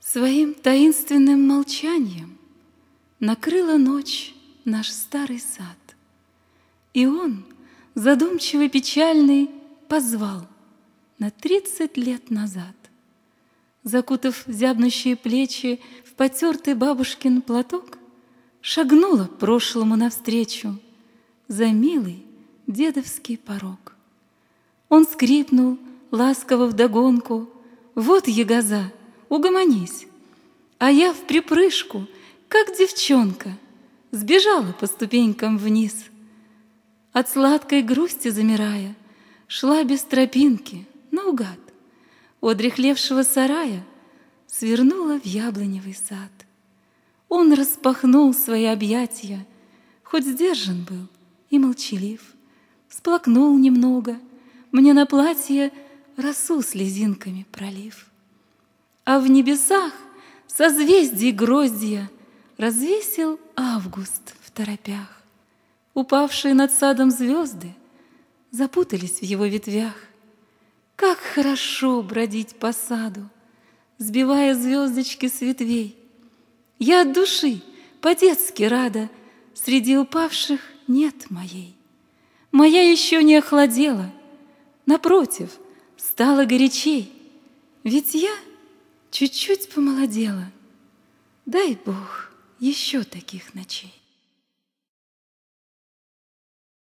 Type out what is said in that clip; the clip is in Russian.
Своим таинственным молчанием накрыла ночь наш старый сад, и он, задумчивый, печальный, позвал на 30 лет назад. Закутав зябнущие плечи в потертый бабушкин платок, шагнула прошлому навстречу за милый дедовский порог. Он скрипнул ласково вдогонку: «Вот, ягоза, угомонись!» А я вприпрыжку, как девчонка, сбежала по ступенькам вниз. От сладкой грусти замирая, шла без тропинки, наугад. У одряхлевшего сарая свернула в яблоневый сад. Он распахнул свои объятия, хоть сдержан был и молчалив, всплакнул немного, мне на платье росу слезинками пролив. А в небесах созвездий гроздья развесил август в торопях. Упавшие над садом звезды запутались в его ветвях. Как хорошо бродить по саду, сбивая звездочки с ветвей. Я от души по-детски рада, среди упавших нет моей. Моя еще не охладела, напротив, стала горячей, ведь я чуть-чуть помолодела. Дай Бог еще таких ночей.